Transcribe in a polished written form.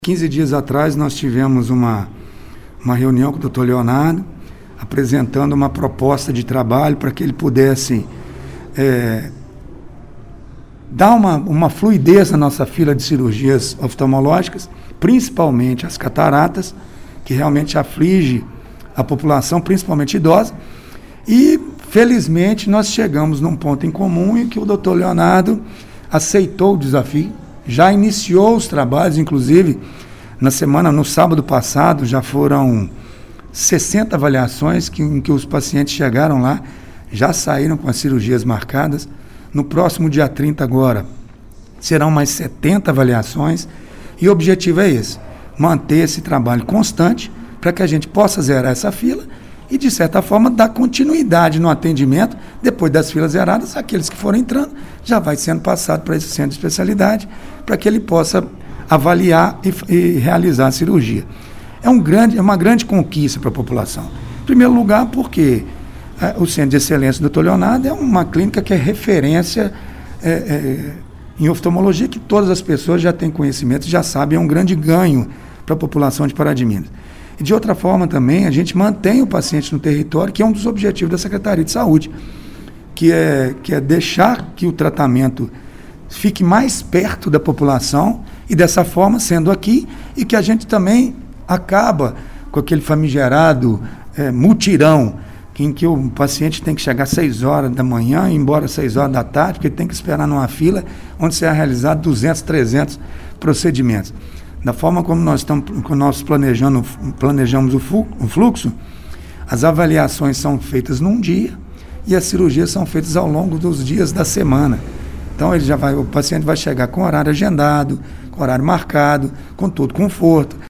15 dias atrás nós tivemos uma reunião com o Dr. Leonardo, apresentando uma proposta de trabalho para que ele pudesse dar uma fluidez na nossa fila de cirurgias oftalmológicas, principalmente as cataratas, que realmente aflige a população, principalmente idosa. E, felizmente, nós chegamos num ponto em comum em que o Dr. Leonardo aceitou o desafio, já iniciou os trabalhos, inclusive, no sábado passado, já foram 60 avaliações em que os pacientes chegaram lá, já saíram com as cirurgias marcadas. No próximo dia 30 agora, serão mais 70 avaliações, e o objetivo é esse, manter esse trabalho constante para que a gente possa zerar essa fila e, de certa forma, dar continuidade no atendimento. Depois das filas zeradas, aqueles que forem entrando, já vai sendo passado para esse centro de especialidade, para que ele possa avaliar e realizar a cirurgia. É uma grande conquista para a população. Em primeiro lugar, porque o Centro de Excelência do Dr. Leonardo é uma clínica que é referência em oftalmologia, que todas as pessoas já têm conhecimento, já sabem, é um grande ganho para a população de Pará de Minas. E, de outra forma, também, a gente mantém o paciente no território, que é um dos objetivos da Secretaria de Saúde, que é deixar que o tratamento fique mais perto da população e, dessa forma, sendo aqui, e que a gente também acaba com aquele famigerado mutirão, em que o paciente tem que chegar às 6 horas da manhã e ir embora às 6 horas da tarde, porque tem que esperar numa fila onde será realizado 200, 300 procedimentos. Da forma como nós planejamos o fluxo, as avaliações são feitas num dia e as cirurgias são feitas ao longo dos dias da semana. Então o paciente vai chegar com horário agendado, com horário marcado, com todo conforto.